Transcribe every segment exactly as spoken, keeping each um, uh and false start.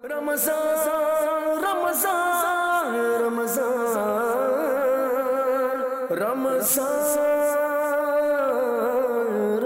रमज़ान रमज़ान रमज़ान रमज़ान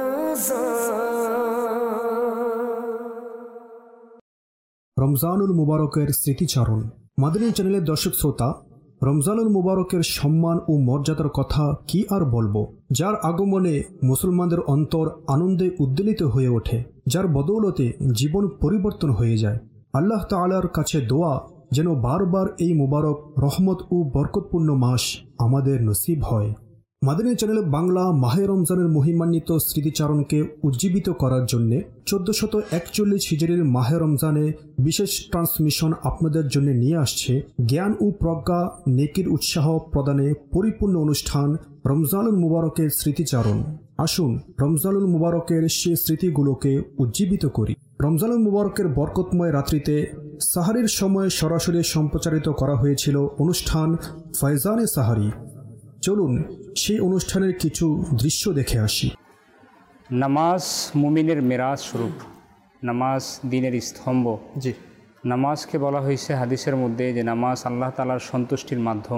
रमज़ान রমজানুল মুবারকের স্মৃতিচারণ। মাদানী চ্যানেলের দর্শক শ্রোতা, রমজানুল মুবারকের সম্মান ও মর্যাদার কথা কি আর বলবো, যার আগমনে মুসলমানদের অন্তর আনন্দে উদ্বেলিত হয়ে ওঠে, যার বদৌলতে জীবন পরিবর্তন হয়ে যায়। আল্লাহ তাআলার কাছে দোয়া যেন বারবার এই মুবারক রহমত ও বরকতপূর্ণ মাস আমাদের নসিব হয়। মাদানী চ্যানেল বাংলা মাহে রমজানের মহিমান্বিত স্মৃতিচারণকে উজ্জীবিত করার জন্য চোদ্দশত একচল্লিশ হিজরির মাহে রমজানে বিশেষ ট্রান্সমিশন আপনাদের জন্য নিয়ে আসছে জ্ঞান ও প্রজ্ঞা নেকির উৎসাহ প্রদানে পরিপূর্ণ অনুষ্ঠান রমজানুল মুবারকের স্মৃতিচারণ। আসুন রমজানুল মুবারকের সে স্মৃতিগুলোকে উজ্জীবিত করি। রমজানুল মুবারকের বরকতময় রাত্রিতে সাহারির সময় সরাসরি সম্প্রচারিত করা হয়েছিল অনুষ্ঠান ফয়জানে সাহারি। চলুন সেই অনুষ্ঠানের কিছু দৃশ্য দেখে আসি। নামাজ মুমিনের মেরাজ স্বরূপ, নামাজ দ্বীনের স্তম্ভ। জি, নামাজকে বলা হয়েছে হাদিসের মধ্যে যে নামাজ আল্লাহ তাআলার সন্তুষ্টির মাধ্যম।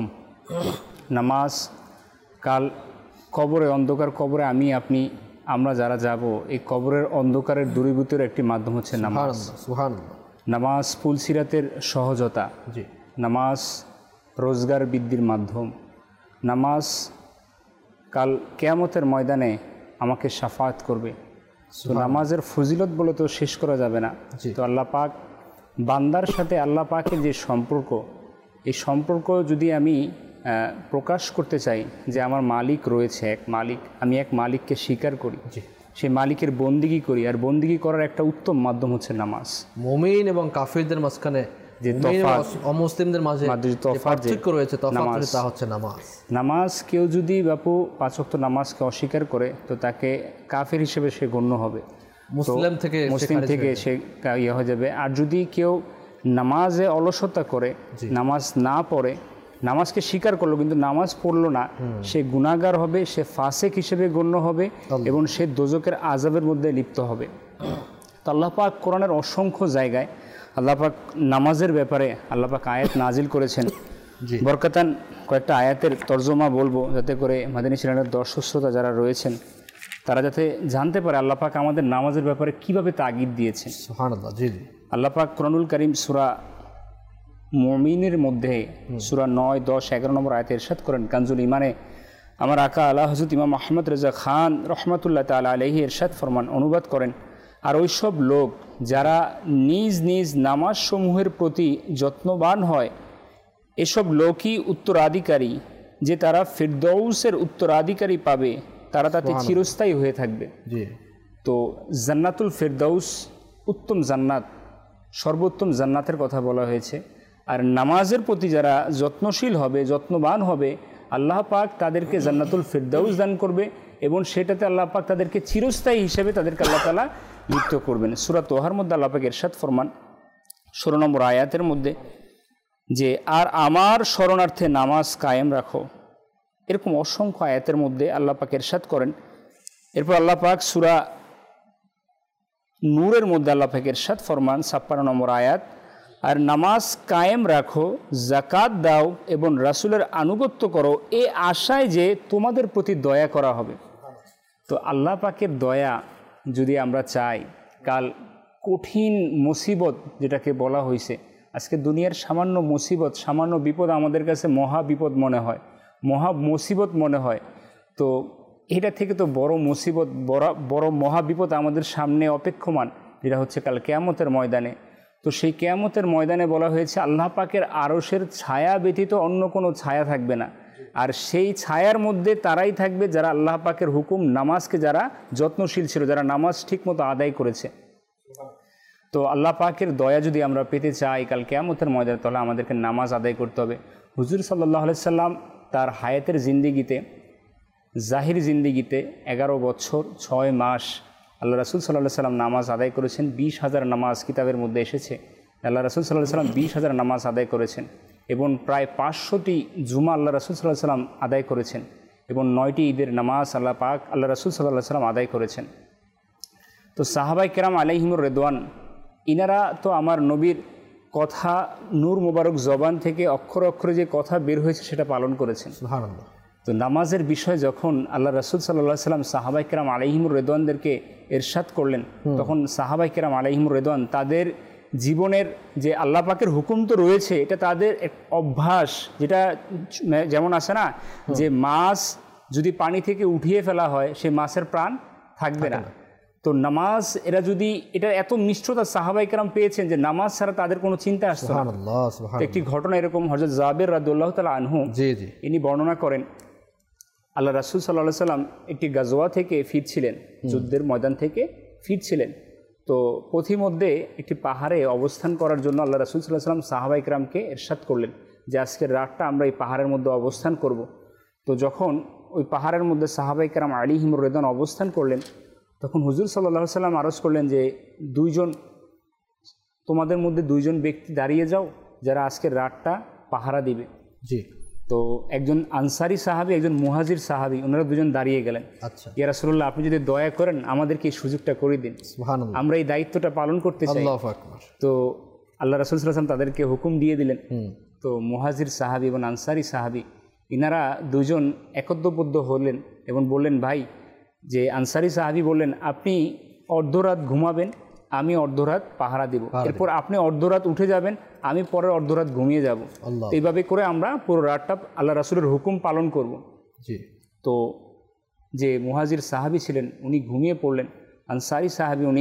নামাজ কাল কবরে, অন্ধকার কবরে আমি আপনি আমরা যারা যাব, এই কবরের অন্ধকারের দূরীভূতের একটি মাধ্যম হচ্ছে নামাজ। সুবহানাল্লাহ। নামাজ ফুলসিরাতের সহজতা। জি, নামাজ রোজগার বৃদ্ধির মাধ্যম। নামাজ কাল কিয়ামতের ময়দানে আমাকে শাফাত করবে। তো নামাজের ফজিলত বলে তো শেষ করা যাবে না। তো আল্লাহ পাক বান্দার সাথে আল্লাহ পাকের যে সম্পর্ক, এই সম্পর্ক যদি আমি প্রকাশ করতে চাই যে আমার মালিক রয়েছে, এক মালিক, আমি এক মালিককে স্বীকার করি, সেই মালিকের বন্দিগি করি, আর বন্দিগি করার একটা উত্তম মাধ্যম হচ্ছে নামাজ। মুমিন এবং কাফিরদের মাঝখানে যে তফাৎ, অমুসলিমদের মাঝে যে পার্থক্য রয়েছে, তফাৎ তা হচ্ছে নামাজ। নামাজ কেউ যদি বাপু পাঁচ ওয়াক্ত নামাজকে অস্বীকার করে তো তাকে কাফের হিসেবে সে গণ্য হবে, মুসলিম থেকে মুসলিম থেকে সে ইয়ে হয়ে যাবে। আর যদি কেউ নামাজে অলসতা করে, নামাজ না পড়ে, নামাজকে স্বীকার করলো কিন্তু নামাজ পড়লো না, সে গুনাহগার হবে, সে ফাসেক হিসেবে গণ্য হবে এবং সে দোজকের আযাবের মধ্যে লিপ্ত হবে। তো আল্লাহ পাক কোরআনের অসংখ্য জায়গায় আল্লাহ পাক নামাজের ব্যাপারে আল্লাহ পাক আয়াত নাজিল করেছেন। বরকাতান কয়েকটা আয়াতের তর্জমা বলবো, যাতে করে মাদানী চ্যানেলের দর্শক শ্রোতা যারা রয়েছেন তারা যাতে জানতে পারে আল্লাহ পাক আমাদের নামাজের ব্যাপারে কিভাবে তাগিদ দিয়েছেন। সুবহানাল্লাহ। জি জি। আল্লাহ পাক কোরআনুল কারীম সূরা মুমিনের মধ্যে সূরা নয়, দশ, এগারো নম্বর আয়াতে ইরশাদ করেন, কানজুল ইমানে আমার আকা আলা হযরত ইমাম আহমদ রেজা খান রহমাতুল্লাহ তাআলা আলাইহি ইরশাদ ফরমান, অনুবাদ করেন, আর ওই সব লোক যারা নিজ নিজ নামাজ সমূহের প্রতি যত্নবান হয়, এসব লোকই উত্তরাধিকারী, যে তারা ফিরদৌসের উত্তরাধিকারী পাবে, তারা তাতে চিরস্থায়ী হয়ে থাকবে। তো জান্নাতুল ফিরদৌস উত্তম জান্নাত, সর্বোত্তম জান্নাতের কথা বলা হয়েছে। আর নামাজের প্রতি যারা যত্নশীল হবে, যত্নবান হবে, আল্লাহ পাক তাদেরকে জান্নাতুল ফিরদৌস দান করবে এবং সেটাতে আল্লাহ পাক তাদেরকে চিরস্থায়ী হিসেবে তাদেরকে আল্লাহ তাআলা লিপ্ত করবেন। সূরা তোহার মধ্যে আল্লাহ পাক ইরশাদ ফরমান ষোলো নম্বর আয়াতের মধ্যে যে, আর আমার শরণার্থে নামাজ কায়েম রাখো। এরকম অসংখ্য আয়াতের মধ্যে আল্লাহ পাক ইরশাদ করেন। এরপর আল্লাহ পাক সূরা নূরের মধ্যে আল্লাহ পাক ইরশাদ ফরমান ছাপ্পান্ন নম্বর আয়াত, আর নামাজ কায়েম রাখো, যাকাত দাও এবং রাসূলের আনুগত্য করো, এ আশায় যে তোমাদের প্রতি দয়া করা হবে। তো আল্লাহ পাকের দয়া যদি আমরা চাই, কাল কঠিন মুসিবত যেটাকে বলা হয়েছে, আজকে দুনিয়ার সামান্য মুসিবত, সামান্য বিপদ আমাদের কাছে মহা বিপদ মনে হয়, মহা মুসিবত মনে হয়। তো এটা থেকে তো বড় মুসিবত, বড় বড় মহা বিপদ আমাদের সামনে অপেক্ষমান, যেটা হচ্ছে কাল কিয়ামতের ময়দানে। তো সেই কিয়ামতের ময়দানে বলা হয়েছে আল্লাহ পাকের আরশের ছায়া ব্যতীত অন্য কোনো ছায়া থাকবে না, আর সেই ছায়ার মধ্যে তারাই থাকবে যারা আল্লাহ পাকের হুকুম, নামাজকে যারা যত্নশীল ছিল, যারা নামাজ ঠিকমতো আদায় করেছে। তো আল্লাহ পাকের দয়া যদি আমরা পেতে চাই কাল কিয়ামতের ময়দানে, তাহলে আমাদেরকে নামাজ আদায় করতে হবে। হুজুর সাল্লাল্লাহু আলাইহি সাল্লাম তার হায়াতের জিন্দিগিতে, জাহির জিন্দিগিতে এগারো বছর ছয় মাস আল্লাহ রাসূল সাল্লাল্লাহু আলাইহি সাল্লাম নামাজ আদায় করেছেন। বিশ হাজার নামাজ কিতাবের মধ্যে এসেছে, আল্লাহ রাসূল সাল্লাল্লাহু আলাইহি সাল্লাম বিশ হাজার নামাজ আদায় করেছেন এবং প্রায় পাঁচশোটি জুমা আল্লাহ রাসূল সাল্লাল্লাহু আলাইহি সাল্লাম আদায় করেছেন এবং নয়টি ঈদের নামাজ আল্লাহ পাক আল্লাহ রাসূল সাল্লাল্লাহু আলাইহি সাল্লাম আদায় করেছেন। তো সাহাবায়ে কেরাম আলাইহিমুর রিদওয়ান, ইনারা তো আমার নবীর কথা নূর মোবারক জবান থেকে অক্ষর অক্ষরে যে কথা বের হয়েছে সেটা পালন করেছেন। সুবহানাল্লাহ। তো নামাজের বিষয় যখন আল্লাহ রাসূল সাল্লাল্লাহু আলাইহি সাল্লাম সাহাবায়ে কেরাম আলাইহিমুর রিদওয়ানদেরকে ইরশাদ করলেন, তখন সাহাবায়ে কেরাম আলাইহিমুর রিদওয়ান তাদের জীবনের যে আল্লাহ পাকের হুকুম তো রয়েছে, এটা তাদের এক অভ্যাস, যেটা যেমন আছে না যে মাছ যদি পানি থেকে উঠিয়ে ফেলা হয় সে মাছের প্রাণ থাকবে না। তো নামাজ এরা যদি এটা এত নিষ্ঠতা সাহাবায়ে কেরাম পেয়েছেন যে নামাজ ছাড়া তাদের কোনো চিন্তা আসতো না। সুবহানাল্লাহ, সুবহানাল্লাহ। একটি ঘটনা এরকম, হযরত জাবের রাদিয়াল্লাহু তাআলা আনহু জি জি ইনি বর্ণনা করেন, আল্লাহ রাসূল সাল্লাল্লাহু আলাইহি সাল্লাম একটি গাজওয়া থেকে ফিরছিলেন, যুদ্ধের ময়দান থেকে ফিরছিলেন। তো পথিমধ্যে একটি পাহাড়ে অবস্থান করার জন্য আল্লাহ রাসূল সাল্লাল্লাহু আলাইহি সাল্লাম সাহাবায়ে কেরামকে ইরশাদ করলেন যে আজকের রাতটা আমরা এই পাহাড়ের মধ্যে অবস্থান করব। তো যখন ওই পাহাড়ের মধ্যে সাহাবায়ে কেরাম আলাইহিমুর রিদওয়ান অবস্থান করলেন, তখন হুজুর সাল্লাল্লাহু আলাইহি সাল্লাম আরজ করলেন যে দুইজন তোমাদের মধ্যে দুইজন ব্যক্তি দাঁড়িয়ে যাও যারা আজকের রাতটা পাহারা দিবে। জি। তো একজন আনসারি সাহাবী, একজন মুহাজির সাহাবী, ওনারা দুজন দাঁড়িয়ে গেলেন। আচ্ছা। ইয়া রাসূলুল্লাহ, আপনি যদি দয়া করেন আমাদেরকে এই সুযোগটা করে দিন, সুবহানাল্লাহ, আমরা এই দায়িত্বটা পালন করতে চাই। আল্লাহু আকবার। তো আল্লাহ রাসূল সাল্লাল্লাহু আলাইহি ওয়াসাল্লাম তাদেরকে হুকুম দিয়ে দিলেন। তো মুহাজির সাহাবী এবং আনসারি সাহাবী ইনারা দুজন একত্রবদ্ধ হলেন এবং বললেন, ভাই, যে আনসারি সাহাবী বললেন আপনি অর্ধরাত ঘুমাবেন, আমি অর্ধরাত পাহারা দেব, এরপর আপনি অর্ধরাত উঠে যাবেন, আমি পরের অর্ধরাত ঘুমিয়ে যাব। এইভাবে করে আমরা পুরো রাতটা আল্লাহ রাসূলের হুকুম পালন করব। জি। তো যে মুহাজির সাহাবী ছিলেন উনি ঘুমিয়ে পড়লেন, আনসারি সাহাবী উনি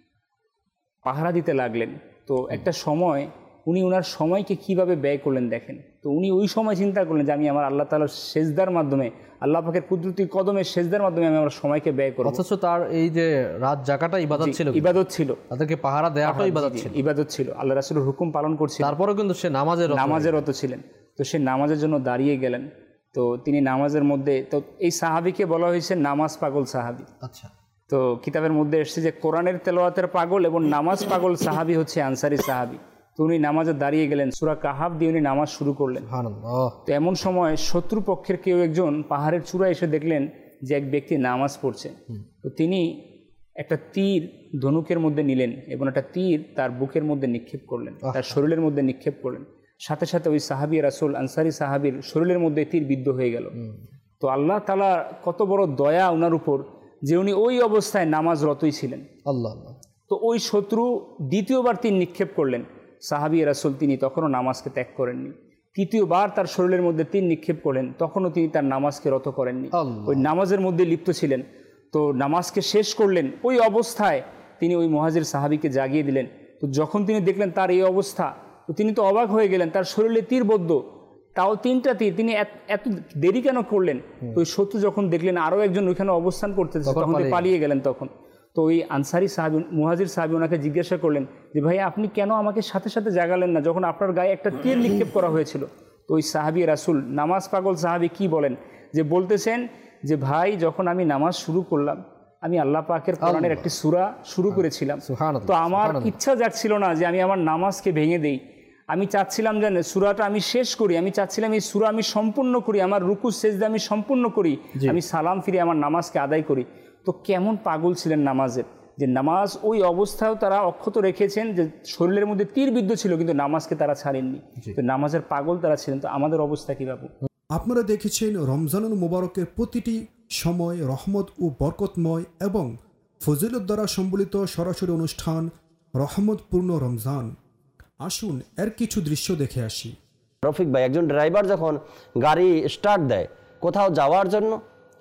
পাহারা দিতে লাগলেন। তো একটা সময় উনি ওনার সময়কে কিভাবে ব্যয় করলেন দেখেন। তো উনি ওই সময় চিন্তা করলেন যে আমি আমার আল্লাহ তাআলার সেজদার মাধ্যমে, আল্লাহ পাকের কুদরতি কদমের সেজদার মাধ্যমে আমি আমার সময়কে ব্যয় করব। অথচ তার এই যে রাত জাগাটা ইবাদত ছিল, ইবাদত ছিল, তাদেরকে পাহারা দেওয়াটাও ইবাদত ছিল, ইবাদত ছিল, আল্লাহ রাসূলের হুকুম পালন করছিলেন। তারপরেও কিন্তু সে নামাজের নামাজের রত ছিলেন। তো সে নামাজের জন্য দাঁড়িয়ে গেলেন। তো তিনি নামাজের মধ্যে, তো এই সাহাবীকে বলা হয়েছে নামাজ পাগল সাহাবী। আচ্ছা। তো কিতাবের মধ্যে এসেছে যে কোরআনের তেলাওয়াতের পাগল এবং নামাজ পাগল সাহাবী হচ্ছে আনসারি সাহাবী। তো উনি নামাজে দাঁড়িয়ে গেলেন, সূরা কাহাফ দিয়ে উনি নামাজ শুরু করলেন। সুবহানাল্লাহ। তো এমন সময় শত্রুপক্ষের কেউ একজন পাহাড়ের চূড়ায় এসে দেখলেন যে এক ব্যক্তি নামাজ পড়ছে। তো তিনি একটা তীর ধনুকের মধ্যে নিলেন এবং একটা তীর তার বুকের মধ্যে নিক্ষেপ করলেন, তার শরীরের মধ্যে নিক্ষেপ করলেন। সাথে সাথে ওই সাহাবী রাসূল আনসারি সাহাবীর শরীরের মধ্যে তীর বিদ্ধ হয়ে গেল। তো আল্লাহ তাআলা কত বড় দয়া ওনার উপর যে উনি ওই অবস্থায় নামাজরতই ছিলেন। আল্লাহ আল্লাহ। তো ওই শত্রু দ্বিতীয়বার তীর নিক্ষেপ করলেন, সাহাবী রাসূল তিনি তখনও নামাজকে ত্যাগ করেননি। তৃতীয়বার তার শরীরের মধ্যে তীর নিক্ষেপ করলেন, তখনও তিনি তার নামাজকে রত করেননি, ওই নামাজের মধ্যে লিপ্ত ছিলেন। তো নামাজকে শেষ করলেন, ওই অবস্থায় তিনি ওই মুহাজির সাহাবীকে জাগিয়ে দিলেন। তো যখন তিনি দেখলেন তার এই অবস্থা, তো তিনি তো অবাক হয়ে গেলেন, তার শরীরে তীরবদ্ধ, তাও তিনটা তীর, তিনি এত দেরি কেন করলেন? তো ওই শত্রু যখন দেখলেন আরও একজন ওইখানে অবস্থান করতেছে, তখন পালিয়ে গেলেন। তখন তো ওই আনসারি সাহাবী, মুহাজির সাহাবী ওনাকে জিজ্ঞাসা করলেন যে ভাই আপনি কেন আমাকে সাথে সাথে জাগালেন না যখন আপনার গায়ে একটা তীর নিক্ষেপ করা হয়েছিল? তো ওই সাহাবী রাসূল নামাজ পাগল সাহাবী কি বলেন, যে বলতেছেন যে ভাই যখন আমি নামাজ শুরু করলাম আমি আল্লাহ পাকের কোরআনের একটি সূরা শুরু করেছিলাম, তো আমার ইচ্ছা জাগছিল না যে আমি আমার নামাজকে ভেঙে দেই, আমি চাচ্ছিলাম যে সূরাটা আমি শেষ করি, আমি চাচ্ছিলাম এই সূরা আমি সম্পূর্ণ করি, আমার রুকু সেজদা আমি সম্পূর্ণ করি, আমি সালাম ফিরে আমার নামাজকে আদায় করি। তো কেমন পাগল ছিলেন নামাজের, যে নামাজ ওই অবস্থায়ও তারা অক্ষত রেখেছেন, যে শরীরের মধ্যে তীর বিদ্ধ ছিল কিন্তু নামাজকে তারা ছাড়েননি। তো নামাজের পাগল তারা ছিলেন। তো আমাদের অবস্থা কী বাবু? আপনারা দেখেছেন রমজানুল মুবারকের প্রতিটি সময় রহমত ও বরকতময় এবং ফজিলত দ্বারা সম্বলিত সরাসরি অনুষ্ঠান রহমতপূর্ণ রমজান। আসুন এর কিছু দৃশ্য দেখে আসি। রফিক ভাই, একজন ড্রাইভার যখন গাড়ি স্টার্ট দেয় কোথাও যাওয়ার জন্য,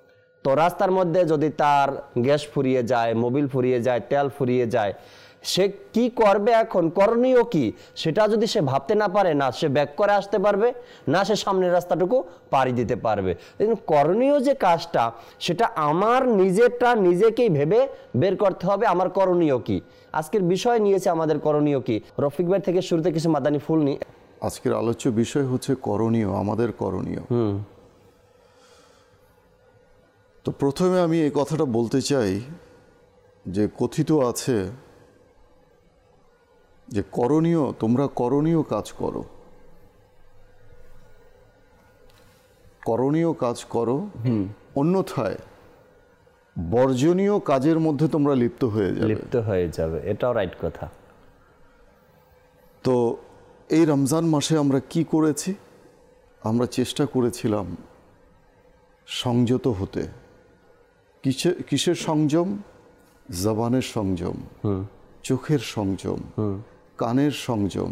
তো রাস্তার মধ্যে যদি তার গ্যাস ফুরিয়ে যায়, মোবিল ফুরিয়ে যায়, তেল ফুরিয়ে যায়, সে কি করবে, এখন করণীয় কি সেটা যদি সে ভাবতে না পারে, না সে ব্যাক করে আসতে পারবে, না সে সামনের রাস্তাটুকু পাড়ি দিতে পারবে। করণীয় যে কাজটা সেটা আমার নিজেরটা নিজেকেই ভেবে বের করতে হবে, আমার করণীয় কি। আজকের বিষয় নিয়েছে আমাদের করণীয় কি। রফিক ভাই থেকে শুরুতে কিছু মাদানী ফুল নি। আজকের আলোচ্য বিষয় হচ্ছে করণীয়, আমাদের করণীয়। হুম তো প্রথমে আমি এই কথাটা বলতে চাই যে কথিত আছে যে করণীয়, তোমরা করণীয় কাজ করো, করণীয় কাজ করো, অন্যথায় বর্জনীয় কাজের মধ্যে তোমরা লিপ্ত হয়ে যাবে, লিপ্ত হয়ে যাবে। এটাও রাইট কথা। তো এই রমজান মাসে আমরা কি করেছি? আমরা চেষ্টা করেছিলাম সংযত হতে। কিসে কিসের সংযম? জবানের সংযম, চোখের সংযম, কানের সংযম।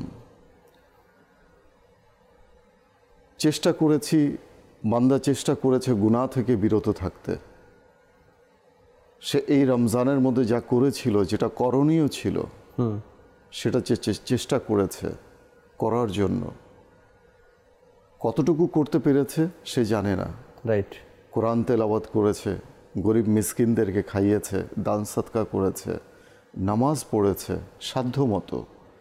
চেষ্টা করেছি, বান্দা চেষ্টা করেছে গুনাহ থেকে বিরত থাকতে। সে এই রমজানের মধ্যে যা করেছিল, যেটা করণীয় ছিল, সেটা চেষ্টা করেছে করার জন্য। কতটুকু করতে পেরেছে সে জানে না। রাইট। কোরআন তেলাওয়াত করেছে, গরিব মিসকিনদেরকে খাইয়েছে, দান সদকা করেছে, নামাজ পড়েছে সাধ্য মতো।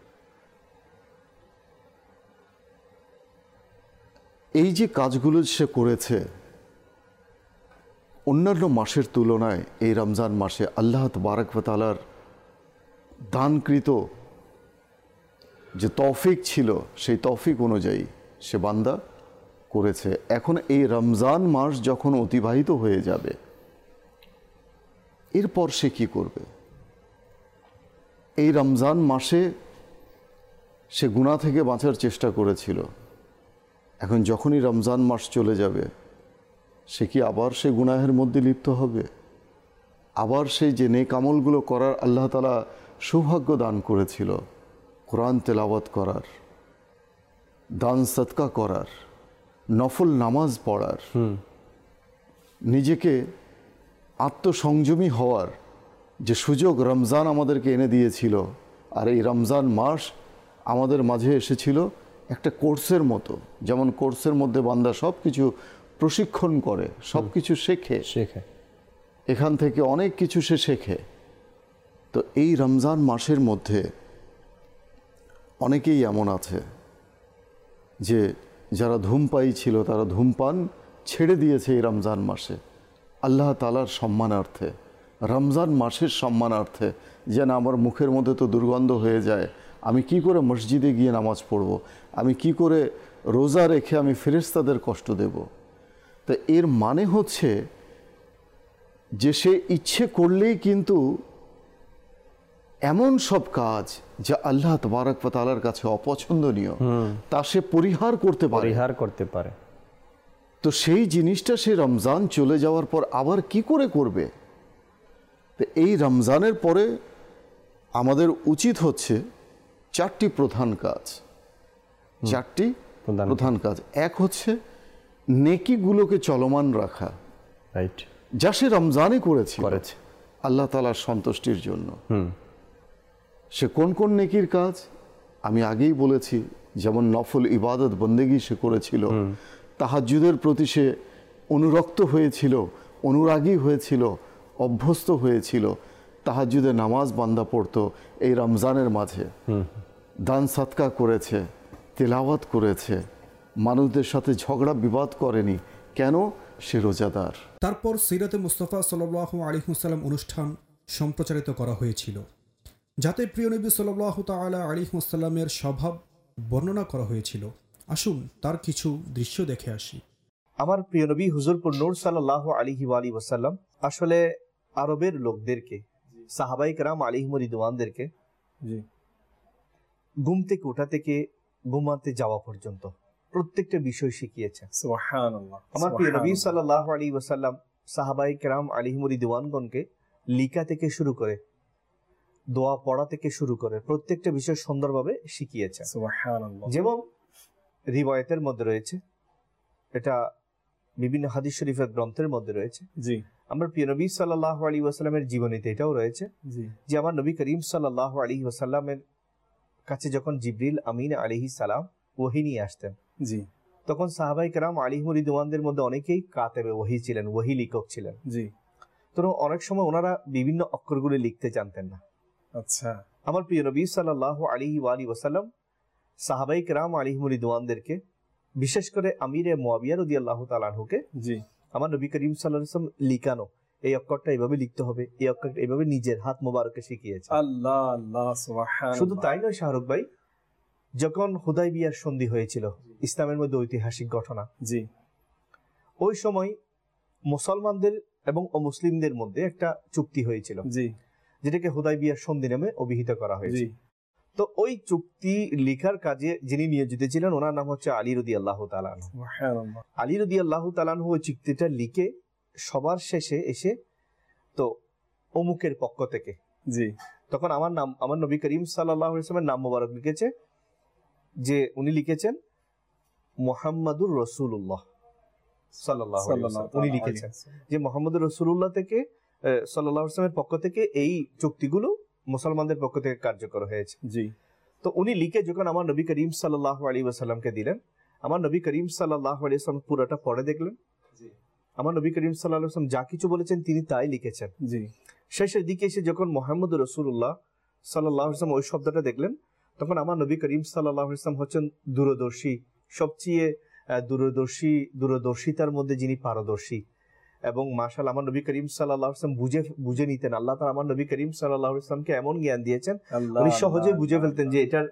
এই যে কাজগুলো সে করেছে, অন্যান্য মাসের তুলনায় এই রমজান মাসে আল্লাহ তাবারক ওয়া তাআলার দানকৃত যে তৌফিক ছিল, সেই তৌফিক অনুযায়ী সে বান্দা করেছে। এখন এই রমজান মাস যখন অতিবাহিত হয়ে যাবে, এরপর সে কি করবে? এই রমজান মাসে সে গুনাহ থেকে বাঁচার চেষ্টা করেছিল। এখন যখনই রমজান মাস চলে যাবে, সে কি আবার সে গুনাহের মধ্যে লিপ্ত হবে? আবার সেই যে নেক আমলগুলো করার আল্লাহ তাআলা সৌভাগ্য দান করেছিল, কোরআন তেলাওয়াত করার, দান সদকা করার, নফল নামাজ পড়ার, নিজেকে আত্মসংযমী হওয়ার যে সুযোগ রমজান আমাদেরকে এনে দিয়েছিল, আর এই রমজান মাস আমাদের মাঝে এসেছিল একটা কোর্সের মতো। যেমন কোর্সের মধ্যে বান্দা সব কিছু প্রশিক্ষণ করে, সব কিছু শেখে শেখে এখান থেকে অনেক কিছু সে শেখে। তো এই রমজান মাসের মধ্যে অনেকেই এমন আছে যে যারা ধূমপায়ী ছিল, তারা ধূমপান ছেড়ে দিয়েছে এই রমজান মাসে আল্লাহ তাআলার সম্মানার্থে, রমজান মাসের সম্মানার্থে। যেন আমার মুখের মধ্যে তো দুর্গন্ধ হয়ে যায়, আমি কি করে মসজিদে গিয়ে নামাজ পড়ব, আমি কি করে রোজা রেখে আমি ফেরেশতাদের কষ্ট দেব। তো এর মানে হচ্ছে যে সে ইচ্ছে করলেই কিন্তু এমন সব কাজ যা আল্লাহ তাবারক ওয়া তাআলার কাছে অপছন্দনীয়, তা সে পরিহার করতে পারে পরিহার করতে পারে তো সেই জিনিসটা সে রমজান চলে যাওয়ার পর আবার কি করে করবে? তো এই রমজানের পরে আমাদের উচিত হচ্ছে চারটি প্রধান কাজ। চারটি প্রধান কাজ। এক হচ্ছে নেকিগুলোকে চলমান রাখা, রাইট, যা সে রমজানে করেছে করেছে আল্লাহ তাআলার সন্তুষ্টির জন্য। সে কোন কোন নেকির কাজ আমি আগেই বলেছি, যেমন নফল ইবাদত বন্দেগী সে করেছিল, তাহাজ্জুদের প্রতি সে অনুরক্ত হয়েছিল, অনুরাগী হয়েছিল, অভ্যস্ত হয়েছিল। তাহাজ্জুদে নামাজ বান্দা পড়তো এই রমজানের মাঝে, দান সদকা করেছে, তেলাওয়াত করেছে, মানুষদের সাথে ঝগড়া বিবাদ করেনি। কেন? সে রোজাদার। তারপর সিরাতে মুস্তাফা সাল্লাল্লাহু আলাইহি ওয়াসাল্লাম অনুষ্ঠান সম্প্রচারিত করা হয়েছিল, যাতে প্রিয় নবী সাল্লাল্লাহু তাআলা আলাইহি ওয়াসাল্লামের স্বভাব বর্ণনা করা হয়েছিল। আসুন তার কিছু দৃশ্য দেখে আসি। আমার প্রিয় নবী হুজুর নূর সাল্লাল্লাহু আলাইহি ওয়া আলিহি ওয়াসাল্লাম আসলে আরবের লোকদেরকে, সাহাবায়ে কেরাম আলাইহিম রিদওয়ানদেরকে ঘুম থেকে ওঠা থেকে ঘুমাতে যাওয়া পর্যন্ত প্রত্যেকটা বিষয় শিখিয়েছেন। সুবহানাল্লাহ। আমার প্রিয় নবী সাল্লাল্লাহু আলাইহি ওয়াসাল্লাম সাহাবায়ে কেরাম আলাইহিম রিদওয়ানগণকে লিখা থেকে শুরু করে, দোয়া পড়া থেকে শুরু করে প্রত্যেকটা বিষয় সুন্দরভাবে শিখিয়েছেন। সুবহানাল্লাহ। যেমন রিওয়ায়াতের মধ্যে রয়েছে, এটা বিভিন্ন হাদিস শরীফের গ্রন্থের মধ্যে রয়েছে, জি, আমার প্রিয় নবী সাল্লাল্লাহু আলাইহি ওয়াসাল্লামের জীবনীতে এটাও রয়েছে, জি, যে আমার নবী করিম সাল্লাল্লাহু আলাইহি ওয়াসাল্লামের কাছে যখন জিবরিল আমিন আলাইহিস সালাম ওহী নিয়ে আসতেন, জি, তখন সাহাবায়ে কেরাম আলাইহিম রিদওয়ানদের মধ্যে অনেকেই কাতেবে ওহী ছিলেন, ওহী লিখক ছিলেন, জি। তো অনেক সময় ওনারা বিভিন্ন অক্ষরগুলো লিখতে জানতেন না। আচ্ছা, আমার প্রিয় নবী সাল্লাল্লাহু আলাইহি ওয়া আলিহি ওয়াসাল্লাম সাহাবায়ে কেরাম আলাইহিম রিদওয়ানদেরকে, বিশেষ করে আমিরে মুয়াবিয়া রাদিয়াল্লাহু তাআলা আনহুকে, জি, আমার নবী করিম সাল্লাল্লাহু আলাইহি ওয়াসাল্লাম লিখানো এই অক্ষরটা এইভাবে লিখতে হবে, এই অক্ষরটা এইভাবে নিজের হাত মোবারকে শিখিয়েছে। আল্লাহ আল্লাহ সুবহানাল্লাহ। শুধু তাই নয় শাহরুখ ভাই, যখন হুদাইবিয়ার সন্ধি হয়েছিল, ইসলামের মধ্যে ঐতিহাসিক ঘটনা, জি, ওই সময় মুসলমানদের এবং অমুসলিমদের মধ্যে একটা চুক্তি হয়েছিল, জি, যেটাকে হুদাইবিয়ার সন্ধি নামে অভিহিত করা হয়েছে। তো ওই চুক্তি লেখার কাজে যিনি নিয়োজিত ছিলেন ওনার নাম হচ্ছে আলী রাদিয়াল্লাহু তাআলা আনহু। আলী রাদিয়াল্লাহু তাআলা আনহু ওই চুক্তিটা লিখে সবার শেষে এসে তো অমুকের পক্ষ থেকে, জি, তখন আমার নাম, আমার নবী করিম সাল্লাল্লাহু আলাইহি ওয়াসাল্লামের নাম মোবারক লিখেছে, যে উনি লিখেছেন মুহাম্মাদুর রাসূলুল্লাহ সাল্লাল্লাহু আলাইহি ওয়াসাল্লাম, উনি লিখেছেন যে মুহাম্মাদুর রাসূলুল্লাহ থেকে সাল্লাল্লাহু আলাইহি ওয়াসাল্লামের পক্ষ থেকে এই চুক্তিগুলো মুসলমানদের পক্ষ থেকে কার্যকর হয়েছে। জি, তো উনি লিখে যখন আমার নবী করিম সাল্লাল্লাহু আলাইহি ওয়াসাল্লামকে দিলেন, আমার নবী করিম সাল্লাল্লাহু আলাইহি ওয়াসাল্লাম পুরোটা পড়ে দেখলেন। জি, আমার নবী করিম সাল্লাল্লাহু আলাইহি ওয়াসাল্লাম যা কিছু বলেছেন তিনি তাই লিখেছেন। জি, শেষের দিকে এসে যখন মুহাম্মাদুর রাসূলুল্লাহ সাল্লাল্লাহু আলাইহি ওয়াসাল্লাম ওই শব্দটা দেখলেন, তখন আমার নবী করিম সাল্লাল্লাহু আলাইহি ওয়াসাল্লাম হচ্ছেন দূরদর্শী, সবচেয়ে দূরদর্শী, দূরদর্শিতার মধ্যে যিনি পারদর্শী। এবং মাশাআল্লাহ আমার নবী করিম সাল্লাল্লাহু আলাইহি ওয়াসাল্লাম বুঝে বুঝে নিতেন। আল্লাহ তাআলা আমার নবী করিম সাল্লাল্লাহু আলাইহি ওয়াসাল্লামকে এমন জ্ঞান দিয়েছেন, উনি সহজে বুঝে ফেলতেন যে এটার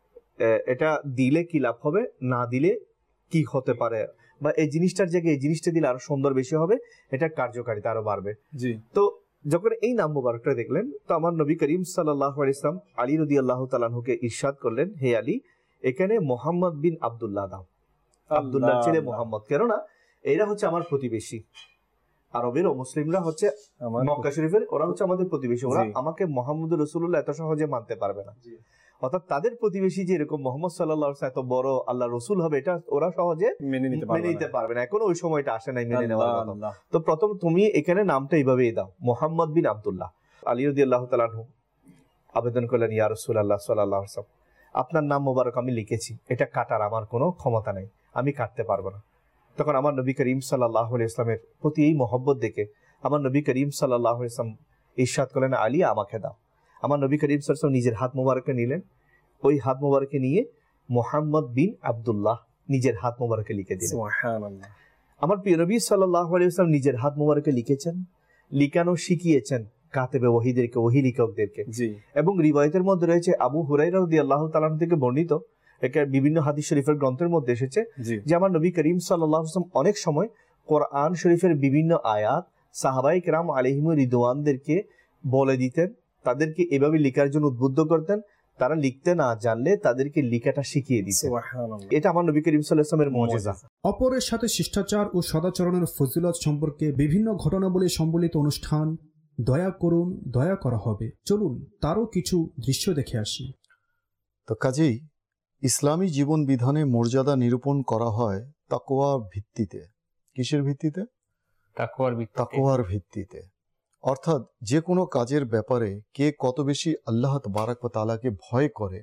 এটা দিলে কি লাভ হবে, না দিলে কি হতে পারে, বা এই জিনিসটার জায়গায় এই জিনিসটা দিলে আরো সুন্দর বেশি হবে, এটার কার্যকারিতা আরো বাড়বে। জি, তো যখন এই নাম মুবারকটা দেখলেন, তো আমার নবী করিম সাল্লাল্লাহু আলাইহি ওয়াসাল্লাম আলী রাদিয়াল্লাহু তাআলা আনহুকে ইরশাদ করলেন, হে আলী, এখানে মোহাম্মদ বিন আব্দুল্লাহ দাও, আব্দুল্লাহ ছেলে মোহাম্মদ, কেননা এরা হচ্ছে আমার প্রতিবেশী। আরবের ও মুসলিমরা হচ্ছে মক্কা শরীফের, ওরা হচ্ছে আমাদের প্রতিবেশী, ওরা আমাকে মুহাম্মদুর রাসূলুল্লাহ এত সহজে মানতে পারবে না। অর্থাৎ তাদের প্রতিবেশী যে এরকম মুহাম্মদ সাল্লাল্লাহু আলাইহি ওয়াসাল্লাম এত বড় আল্লাহ রাসূল হবে, এটা ওরা সহজে মেনে নিতে পারবে না, এখনো ওই সময়টা আসে নাই মেনে নেওয়ার মতো। তো প্রথম তুমি এখানে নামটা এইভাবেই দাও, মুহাম্মদ বিন আব্দুল্লাহ। আলী রাদিয়াল্লাহু তাআলা আনহু আবেদন করলেন, ইয়া রাসূলুল্লাহ সাল্লাল্লাহু আলাইহি ওয়াসাল্লাম, আপনার নাম মোবারক আমি লিখেছি, এটা কাটার আমার কোনো ক্ষমতা নেই, আমি কাটতে পারবো না। তখন আমার নবী করিম সাল্লাল্লাহু আলাইহি ওয়াসাল্লামের প্রতি এই মহব্বত দেখে আমার নবী করিম সাল্লাল্লাহু আলাইহি ওয়াসাল্লাম ইরশাদ করলেন, আলী আমাকে দাও। আমার নবী করিম সাল্লাল্লাহু আলাইহি ওয়াসাল্লাম নিজের হাত মোবারকে নিলেন, ওই হাত মোবারকে নিয়ে মুহাম্মদ বিন আব্দুল্লাহ নিজের হাত মোবারকে লিখে দিলেন। সুবহানাল্লাহ। আমার প্রিয় নবী সাল্লাল্লাহু আলাইহি ওয়াসাল্লাম নিজের হাত মোবারকে লিখেছেন, লিখানো শিখিয়েছেন কাতেবে ওহীদেরকে, ওহী লিখকদেরকে। জি, এবং রিওয়ায়াতের মধ্যে রয়েছে আবু হুরায়রা রাদিয়াল্লাহু তাআলা থেকে বর্ণিত, এটা বিভিন্ন হাদিস শরীফের গ্রন্থের মধ্যে এসেছে যে আমার নবী করিম সাল্লাল্লাহু আলাইহি ওয়াসাল্লাম অনেক সময় কোরআন শরীফের বিভিন্ন আয়াত সাহাবায়ে কেরাম আলাইহিমুর রিদওয়ানদেরকে বলে দিতেন, তাদেরকে এভাবে লেখার জন্য উদ্বুদ্ধ করতেন, তারা লিখতে না জানলে তাদেরকে লেখাটা শিখিয়ে দিতেন। এটা আমার নবী করিম সাল্লাল্লাহু আলাইহি ওয়াসাল্লামের মুজিজা। অপরের সাথে শিষ্টাচার ও সদাচরণের ফজিলত সম্পর্কে বিভিন্ন ঘটনাবলী সম্বলিত অনুষ্ঠান দয়া করুন দয়া করা হবে, চলুন তারও কিছু দৃশ্য দেখে আসি। তো কাজেই ইসলামী জীবন বিধানে মর্যাদা নিরূপণ করা হয় তাকওয়া ভিত্তিতে। কিসের ভিত্তিতে? তাকওয়ার ভিত্তিতে। তাকওয়ার ভিত্তিতে, অর্থাৎ যে কোনো কাজের ব্যাপারে কে কত বেশি আল্লাহ তাবারক ওয়া তাআলাকে ভয় করে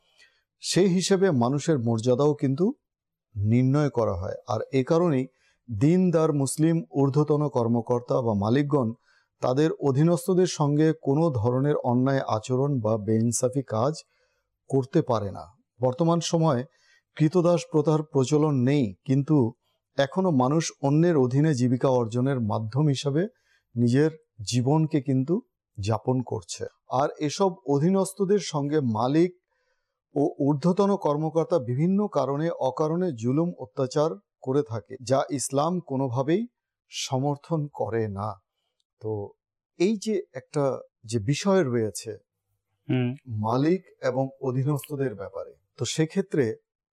সেই হিসেবে মানুষের মর্যাদাও কিন্তু নির্ণয় করা হয়। আর এ কারণেই দিনদার মুসলিম ঊর্ধ্বতন কর্মকর্তা বা মালিকগণ তাদের অধীনস্থদের সঙ্গে কোনো ধরনের অন্যায় আচরণ বা বেইনসাফি কাজ করতে পারে না। বর্তমান সময়ে কৃতদাস প্রথার প্রচলন নেই, কিন্তু এখনো মানুষ অন্যের অধীনে জীবিকা অর্জনের মাধ্যম হিসাবে নিজের জীবনকে কিন্তু যাপন করছে। আর এসব অধীনস্থদের সঙ্গে মালিক ও ঊর্ধ্বতন কর্মকর্তা বিভিন্ন কারণে অকারণে জুলুম অত্যাচার করে থাকে, যা ইসলাম কোনোভাবেই সমর্থন করে না। তো এই যে একটা যে বিষয় রয়েছে মালিক এবং অধীনস্থদের ব্যাপারে, তো সেক্ষেত্রে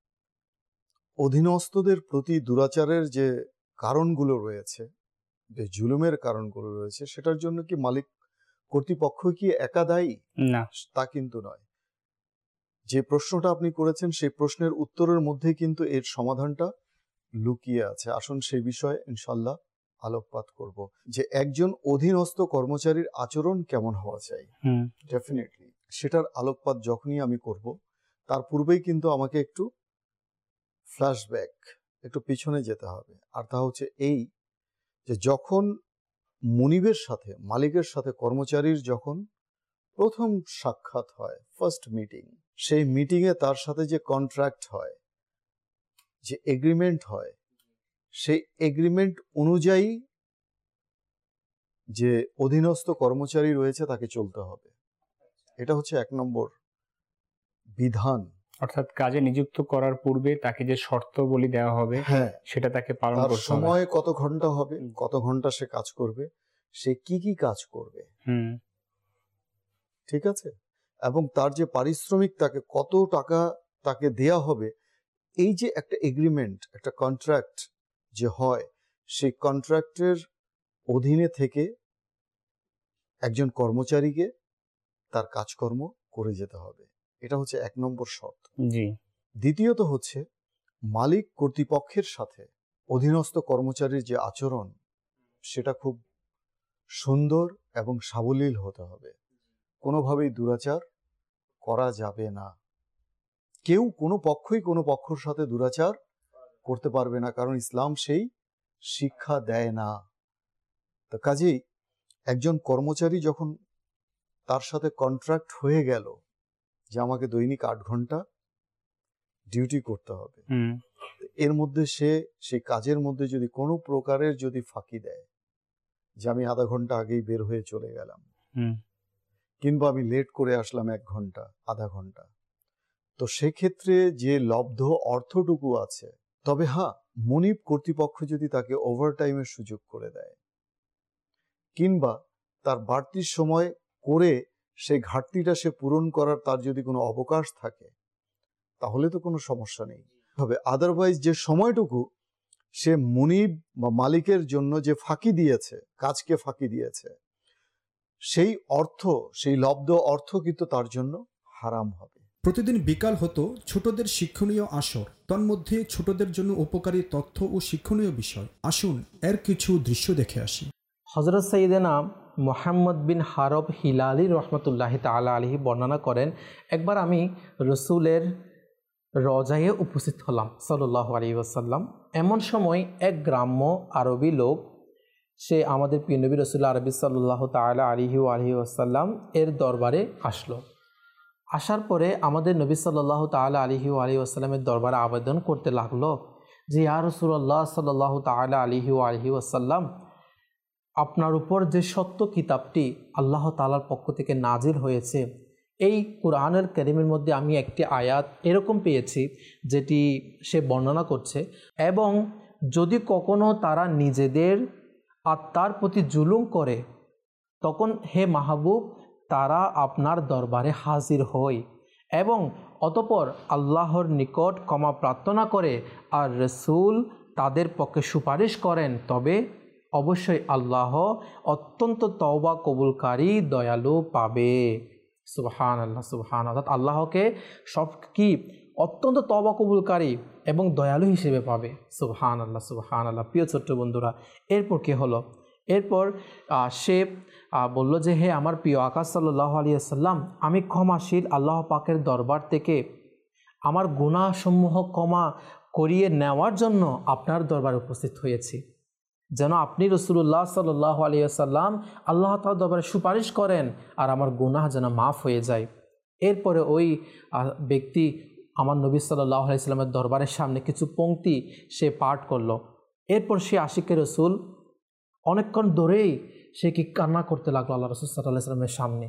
অধীনস্থদের প্রতি দুরাচারের যে কারণগুলো রয়েছে, যে জুলুমের কারণগুলো রয়েছে, সেটার জন্য কি মালিক কর্তৃপক্ষ কি একা দায়ী? না, তা কিন্তু নয়। যে প্রশ্নটা আপনি করেছেন সেই প্রশ্নের উত্তরের মধ্যে কিন্তু এর সমাধানটা লুকিয়ে আছে। আসুন সেই বিষয়ে ইনশাল্লাহ আলোকপাত করব, যে একজন অধীনস্থ কর্মচারীর আচরণ কেমন হওয়া চাই। ডেফিনেটলি সেটার আলোকপাত যখনই আমি করব, তার পূর্বেই কিন্তু আমাকে একটু ফ্ল্যাশব্যাক, একটু পিছনে যেতে হবে। আর তা হচ্ছে এই যে যখন মুনিবের সাথে, মালিকের সাথে কর্মচারীর যখন প্রথম সাক্ষাৎ হয়, ফার্স্ট মিটিং, সেই মিটিংয়ে তার সাথে যে কন্ট্রাক্ট হয়, যে এগ্রিমেন্ট হয়, সেই এগ্রিমেন্ট অনুযায়ী যে অধীনস্থ কর্মচারী রয়েছে তাকে চলতে হবে। এটা হচ্ছে এক নম্বর বিধান। অর্থাৎ কাজে নিযুক্ত করার পূর্বে তাকে যে শর্তাবলী দেওয়া হবে, হ্যাঁ, সেটা তাকে পালন করতে হবে। সময় কত ঘন্টা হবে, কত ঘন্টা সে কাজ করবে, সে কি কি কাজ করবে, ঠিক আছে। এবং তার যে পারিশ্রমিক তাকে কত টাকা তাকে দেয়া হবে, এই যে একটা এগ্রিমেন্ট, একটা কন্ট্রাক্ট যে হয়, সেই কন্ট্রাক্টের অধীনে থেকে একজন কর্মচারীকে তার কাজকর্ম করে যেতে হবে। এটা হচ্ছে এক নম্বর শর্ত। জি। দ্বিতীয়ত হচ্ছে মালিক কর্তৃপক্ষের সাথে অধীনস্থ কর্মচারীর যে আচরণ, সেটা খুব সুন্দর এবং সাবলীল হতে হবে। কোনোভাবেই দুরাচার করা যাবে না। কেউ কোনো পক্ষই কোনো পক্ষর সাথে দুরাচার করতে পারবে না, কারণ ইসলাম সেই শিক্ষা দেয় না। তো কাজেই একজন কর্মচারী যখন তার সাথে কন্ট্রাক্ট হয়ে গেল যে আমাকে দৈনিক আট ঘন্টা ডিউটি করতে হবে, এর মধ্যে সে সেই কাজের মধ্যে যদি কোনো প্রকারের যদি ফাঁকি দেয়, যে আমি আধা ঘন্টা আগেই বের হয়ে চলে গেলাম, কিংবা আমি লেট করে আসলাম এক ঘন্টা আধা ঘন্টা, তো সেক্ষেত্রে যে লব্ধ অর্থটুকু আছে, তবে হ্যাঁ, মনিব কর্তৃপক্ষ যদি তাকে ওভারটাইমের সুযোগ করে দেয়, কিংবা তার বাড়তি সময় করে সেই ঘাটতিটা সে পূরণ করার তার যদি কোনো অবকাশ থাকে, তাহলে তো কোনো সমস্যা নেই। তবে আদারওয়াইজ যে সময়টুকু সে মনিব বা মালিকের জন্য যে ফাঁকি দিয়েছে, কাজকে ফাঁকি দিয়েছে, সেই অর্থ, সেই লব্ধ অর্থ কিন্তু তার জন্য হারাম হবে। প্রতিদিন বিকাল হতো ছোটদের শিক্ষণীয় আসর, তন্মধ্যে ছোটদের জন্য উপকারী তথ্য ও শিক্ষণীয় বিষয়। আসুন এর কিছু দৃশ্য দেখে আসি। হযরত সাইয়েদনা মুহাম্মদ বিন হারব হিলালি রহমতুল্লাহি তাআলা আলাইহি বর্ণনা করেন, একবার আমি রসুলের রজায়ে উপস্থিত হলাম সাল্লাল্লাহু আলাইহি ওয়াসাল্লাম। এমন সময় এক গ্রাম্য আরবি লোক, সে আমাদের প্রিয় নবী রাসূল আরবি সাল্লাল্লাহু তাআলা আলাইহি আলাইহি ওয়াসাল্লাম এর দরবারে আসলো। আসার পরে আমাদের নবী সাল্লাল্লাহু তাআলা আলাইহি আলাইহি ওয়াসাল্লামের দরবারে আবেদন করতে লাগলো যে ইয়া রাসূলুল্লাহ সাল্লাল্লাহু তাআলা আলাইহি আলাইহি ওয়াসাল্লাম, আপনার উপর যে সত্য কিতাবটি আল্লাহ তাআলার পক্ষ থেকে নাজিল হয়েছে, এই কুরআনের কারীমের মধ্যে আমি একটি আয়াত এরকম পেয়েছি যেটি সে বর্ণনা করছে, এবং যদি কখনো তারা নিজেদের আত্মার প্রতি জুলুম করে, তখন হে মাহবুব তারা আপনার দরবারে হাজির হয় এবং অতঃপর আল্লাহর নিকট ক্ষমা প্রার্থনা করে আর রসুল তাদের পক্ষে সুপারিশ করেন, তবে অবশ্যই আল্লাহ অত্যন্ত তওবা কবুলকারী দয়ালু পাবে। সুবহানাল্লাহ, সুবহানাল্লাহ। আল্লাহকে সব কি অত্যন্ত তওবা কবুলকারী এবং দয়ালু হিসেবে পাবে। সুবহানাল্লাহ, সুবহানাল্লাহ। প্রিয় ছোট্ট বন্ধুরা, এরপর কি হলো? এরপর সে বলল যে হে আমার প্রিয় আকা সাল্লাল্লাহু আলাইহি ওয়াসাল্লাম, আমি ক্ষমাশীল আল্লাহ পাকের দরবার থেকে আমার গুনাহসমূহ ক্ষমা করিয়ে নেওয়ার জন্য আপনার দরবারে উপস্থিত হয়েছি, যেন আপনি রাসূলুল্লাহ সাল্লাল্লাহু আলাইহি ওয়াসাল্লাম আল্লাহ তাআলার দরবারে সুপারিশ করেন আর আমার গুনাহ যেন মাফ হয়ে যায়। এরপরে ওই ব্যক্তি আমার নবী সাল্লাল্লাহু আলাইহি ওয়াসাল্লামের দরবারের সামনে কিছু পংক্তি সে পাঠ করলো। এরপর সে আশিকে রসুল অনেকক্ষণ ধরেই সে কি কান্না করতে লাগলো আল্লাহ রাসূল সাল্লাল্লাহু আলাইহি ওয়াসাল্লামের সামনে।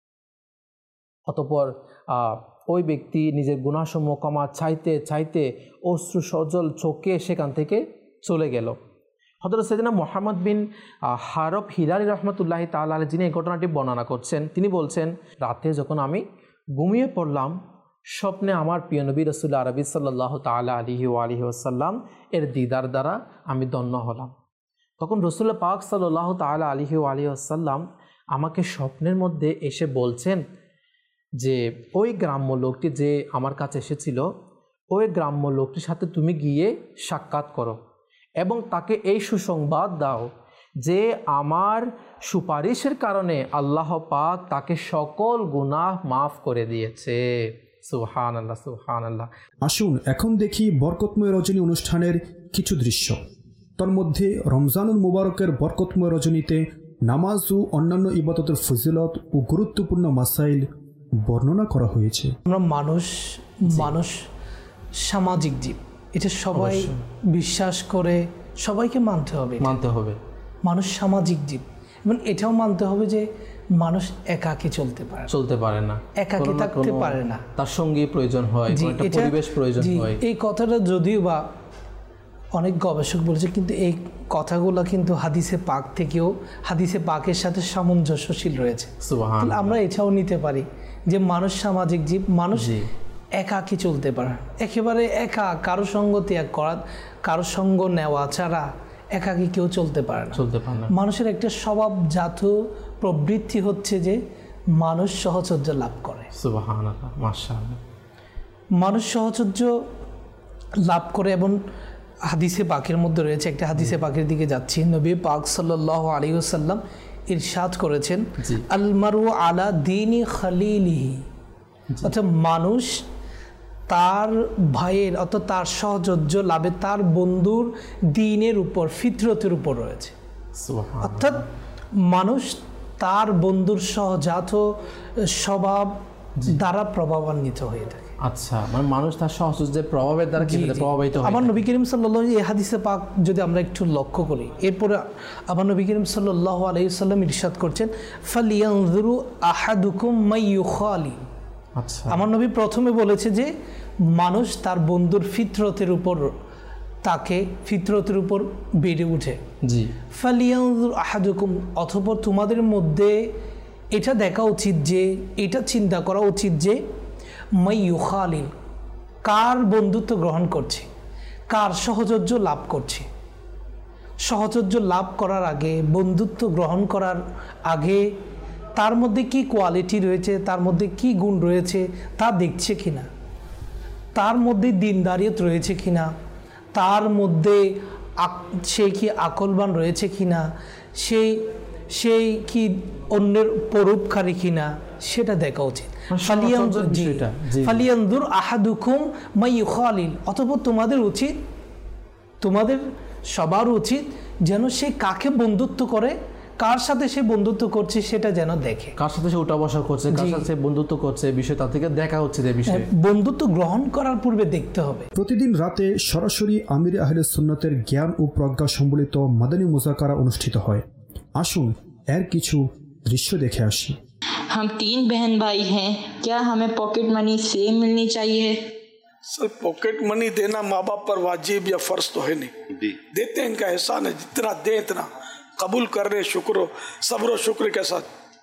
অতঃপর ওই ব্যক্তি নিজের গুনাহসমূহ ক্ষমা চাইতে চাইতে অশ্রু সজল চোখে সেখান থেকে চলে গেল। হযরত সাইয়েদনা মুহাম্মদ বিন হারব হিলালি রহমতুল্লাহি তাআলা আলাইহি যিনি এই ঘটনাটি বর্ণনা করছেন, তিনি বলছেন, রাতে যখন আমি ঘুমিয়ে পড়লাম, স্বপ্নে আমার প্রিয় নবী রাসূল আরবি সাল্লাল্লাহু তাআলা আলাইহি আলিহি ওয়াসাল্লাম এর দিদার দ্বারা আমি ধন্য হলাম। তখন রসুল পাক সাল্লাল্লাহু তাআলা আলাইহি আলিহি ওয়াসাল্লাম আমাকে স্বপ্নের মধ্যে এসে বলছেন যে ওই গ্রাম্য লোকটি যে আমার কাছে এসেছিল, ওই গ্রাম্য লোকটির সাথে তুমি গিয়ে সাক্ষাৎ করো এবং তাকে এই সুসংবাদ দাও যে আমার সুপারিশের কারণে আল্লাহ পাক তাকে সকল গুনাহ মাফ করে দিয়েছে। সুবহানাল্লাহ, সুবহানাল্লাহ। আসুন এখন দেখি বরকতময় রজনী অনুষ্ঠানের কিছু দৃশ্য। তার মধ্যে রমজানুল মুবারকের বরকতময় রজনীতে নামাজ ও অন্যান্য ইবাদতের ফজিলত ও গুরুত্বপূর্ণ মাসাইল বর্ণনা করা হয়েছে। আমরা মানুষ মানুষ সামাজিক জীব, এটা সবাই বিশ্বাস করে, সবাইকে মানতে হবে মানতে হবে মানুষ সামাজিক জীব, এবং এটাও মানতে হবে যে মানুষ একাকী চলতে পারে চলতে পারে না একাকী থাকতে পারে না, তার সঙ্গী প্রয়োজন হয়, একটা পরিবেশ প্রয়োজন হয়। এই কথাটা যদিও বা অনেক গবেষক বলেছে, কিন্তু এই কথাগুলো কিন্তু হাদিসে পাক থেকেও হাদিসে পাকের সাথে সামঞ্জস্যশীল রয়েছে। সুবহানাল্লাহ। আমরা এটাও নিতে পারি যে মানুষ সামাজিক জীব, মানুষ একাকী চলতে পারে, একেবারে একা, কারো সঙ্গ ত্যাগ করা, কারো সঙ্গ নেওয়া ছাড়া একাকী কেউ চলতে পারে না, চলতে পারে না। মানুষের একটা স্বভাবজাত প্রবৃত্তি হচ্ছে যে মানুষ সহচর্য লাভ করে। সুবহানাল্লাহ, মাশাআল্লাহ। মানুষ সহচর্য লাভ করে এবং হাদিসে পাকের মধ্যে রয়েছে, একটা হাদিসে পাকের দিকে যাচ্ছি, নবী পাক সাল্লাল্লাহু আলাইহি ওয়াসাল্লাম ইরশাদ করেছেন, আল মারু আলা দীনি খালিলিহি, অর্থাৎ মানুষ তার ভাইয়ের অর্থাৎ তার সহচর্য লাভে তার বন্ধুর দ্বীনের উপর, ফিতরতের উপর রয়েছে। অর্থাৎ মানুষ তার বন্ধুর সহজাত স্বভাব দ্বারা প্রভাবান্বিত হয়ে থাকে। আচ্ছা, মানে মানুষ তার সহচর্যের প্রভাবের দ্বারা কি প্রভাবিত হয়। আমার নবী করিম সাল্লাল্লাহু আলাইহি ওয়াসাল্লাম এই হাদিসে পাক যদি আমরা একটু লক্ষ্য করি, এরপরে আমার নবী করিম সাল্লাল্লাহু আলাইহি ওয়াসাল্লাম ইরশাদ করছেন, ফালিয়ানজুরু আহাদুকুম মাইয়ুখালি। আচ্ছা, আমার নবী প্রথমে বলেছে যে মানুষ তার বন্ধুর ফিতরতের উপর, তাকে ফিতরতের উপর বেড়ে উঠে। জি, ফালিয়ানজুর আহাদুকুম, অথবা তোমাদের মধ্যে এটা দেখা উচিত যে, এটা চিন্তা করা উচিত যে মাইয়ুখালিল, কার বন্ধুত্ব গ্রহণ করছে, কার সহচর্য লাভ করছে। সহচর্য লাভ করার আগে, বন্ধুত্ব গ্রহণ করার আগে তার মধ্যে কি কোয়ালিটি রয়েছে, তার মধ্যে কি গুণ রয়েছে তা দেখছে কিনা, তার মধ্যে দিনদারিয়ত রয়েছে কিনা, তার মধ্যে সে কি আকলবান রয়েছে কিনা, সেই সেই কি অন্যের পরোপকারী কিনা, সেটা দেখা উচিত। ফালিয়ানজুর আহাদুকুম মাইয়ুখালিল, অথবা তোমাদের উচিত, তোমাদের সবার উচিত যেন সে কাকে বন্ধুত্ব করে, কার সাথে সে বন্ধুত্ব করছে সেটা যেন দেখে, কার সাথে সে উঠা বসা করছে, কার সাথে বন্ধুত্ব করছে, বিষয় তার থেকে দেখা হচ্ছে। যে বিষয় বন্ধুত্ব গ্রহণ করার পূর্বে দেখতে হবে। প্রতিদিন রাতে সরাসরি আমির আহলে সুন্নতের জ্ঞান ও প্রজ্ঞা সম্বলিত মাদানী মুজাকারা অনুষ্ঠিত হয়। আসুন এর কিছু দৃশ্য দেখে আসি। हम तीन बहन भाई हैं, क्या हमें पॉकेट मनी सेम मिलनी चाहिए? सर, पॉकेट मनी देना माँ बाप पर वाजिब या फर्ज तो है नहीं, देते हैं, इनका एहसान है, जितना दे इतना कबूल कर रहे, शुक्र सब्र शुक्र के साथ।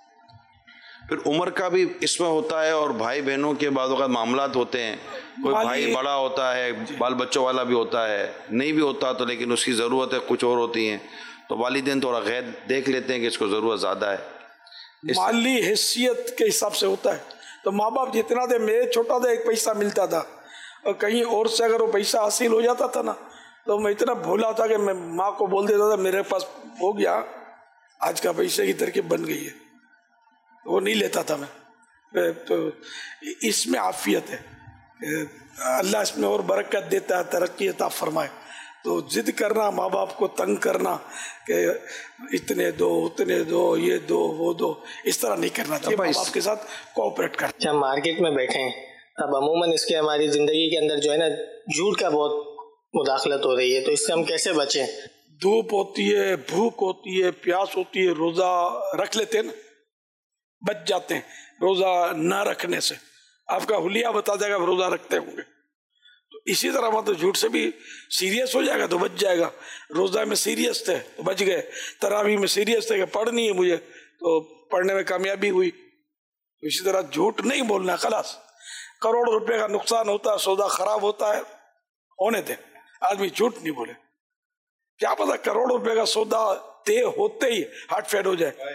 फिर उम्र का भी इसमें होता है और भाई बहनों के बाद वक्त मामलात होते हैं, कोई भाई बड़ा होता है, बाल बच्चों वाला भी होता है, नहीं भी होता तो लेकिन उसकी ज़रूरत है कुछ और होती हैं, तो वालिदैन थोड़ा गैर देख लेते हैं कि इसको ज़रूरत ज़्यादा है। माली हैसियत के हिसाब से होता है, तो माँ बाप जितना दे, मेरे छोटा था एक पैसा मिलता था और कहीं और से अगर वो पैसा हासिल हो जाता था ना, तो मैं इतना भोला था कि मैं माँ को बोल देता था मेरे पास हो गया, आज का पैसे की तरकीब बन गई है, वो नहीं लेता था मैं। तो इसमें आफियत है, अल्लाह इसमें और बरकत देता है, तरक्की अता फरमाए। तो जिद करना, माँ बाप को तंग करना कि इतने दो उतने दो, ये दो वो दो, इस तरह नहीं करना चाहिए। माँ बाप के साथ कोऑपरेट करना। जब मार्केट में बैठे हैं तब अमूमन इसके हमारी ज़िंदगी के अंदर जो है ना झूठ का बहुत मुदाखलत हो रही है, तो इससे हम कैसे बचें? धूप होती है, भूख होती है, प्यास होती है, रोज़ा रख लेते हैं ना, बच जाते हैं रोज़ा ना रखने से। आपका हुलिया बता देगा आप रोज़ा रखते होंगे, तो इसी तरह मतलब झूठ से भी सीरियस हो जाएगा तो बच जाएगा। रोज़ा में सीरियस थे तो बच गए, तरावी में सीरियस थे कि पढ़नी है मुझे, तो पढ़ने में कामयाबी हुई। तो इसी तरह झूठ नहीं बोलना, खलास। करोड़ रुपए का नुकसान होता है, सौदा खराब होता है, होने दे, आदमी झूठ नहीं बोले। क्या पता करोड़ रुपए का सौदा तय होते ही हार्ट फेल हो जाए,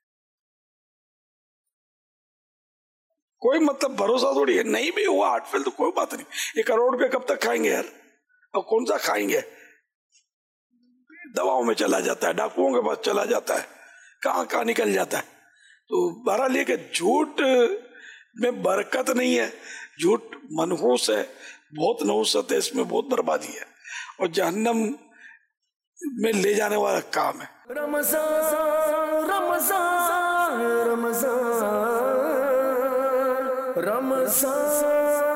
कोई मतलब भरोसा थोड़ी है। नहीं भी हुआ हार्ट फेल तो कोई बात नहीं, ये करोड़ रुपए कब तक खाएंगे यार, और कौन सा खाएंगे, दवाओं में चला जाता है, डाकुओं के पास चला जाता है, कहाँ कहाँ निकल जाता है। तो बहरहाल ये कि झूठ में बरकत नहीं है, झूठ मनहूस है, बहुत नहुसत है, इसमें बहुत बर्बादी है और जहन्नम में ले जाने वाला काम है। रमज़ान रमज़ान रमज़ान रमज़ान